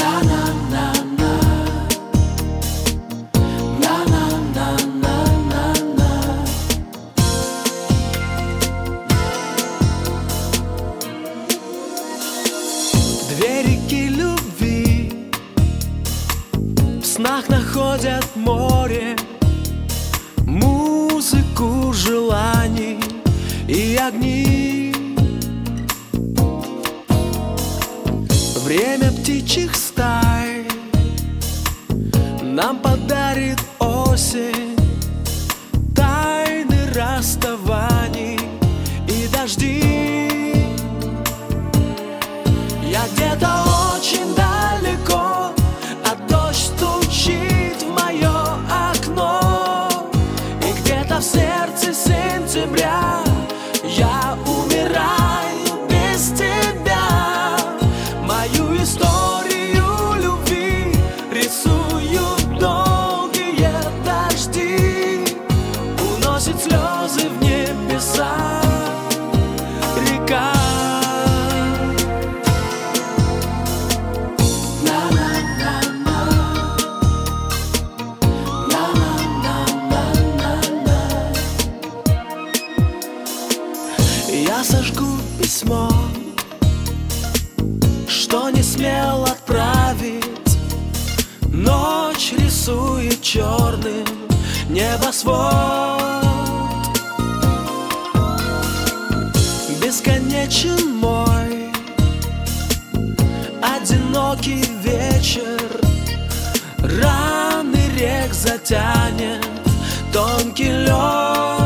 Две реки любви в снах находят море, музыку желаний и огни. Время птичьих стай нам подарит осень, тайны расставаний и дожди. Я где-то очень далеко, а дождь стучит в мое окно. И где-то в сердце сентября я умираю без тебя. Мою историю любви рисуют долгие дожди, уносит слезы в небеса река. Я сожгу письмо, что не смел отправить. Ночь рисует черным небосвод. Бесконечен мой одинокий вечер, раны рек затянет тонкий лед.